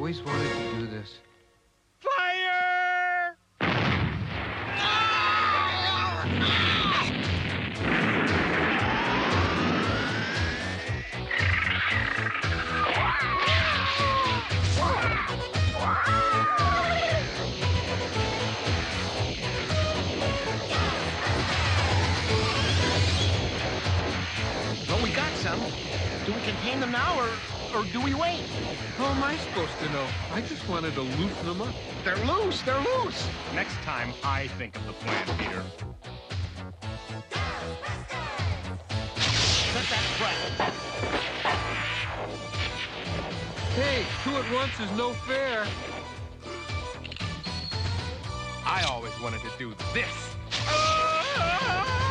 always wanted to do this. Fire! Well, we got some. Do we contain them now, or do we wait? How am I supposed to know? I just wanted to loosen them up. They're loose! They're loose! Next time, I think of the plan, Peter. Set that trap. Hey, 2 at once is no fair. I always wanted to do this. Ah!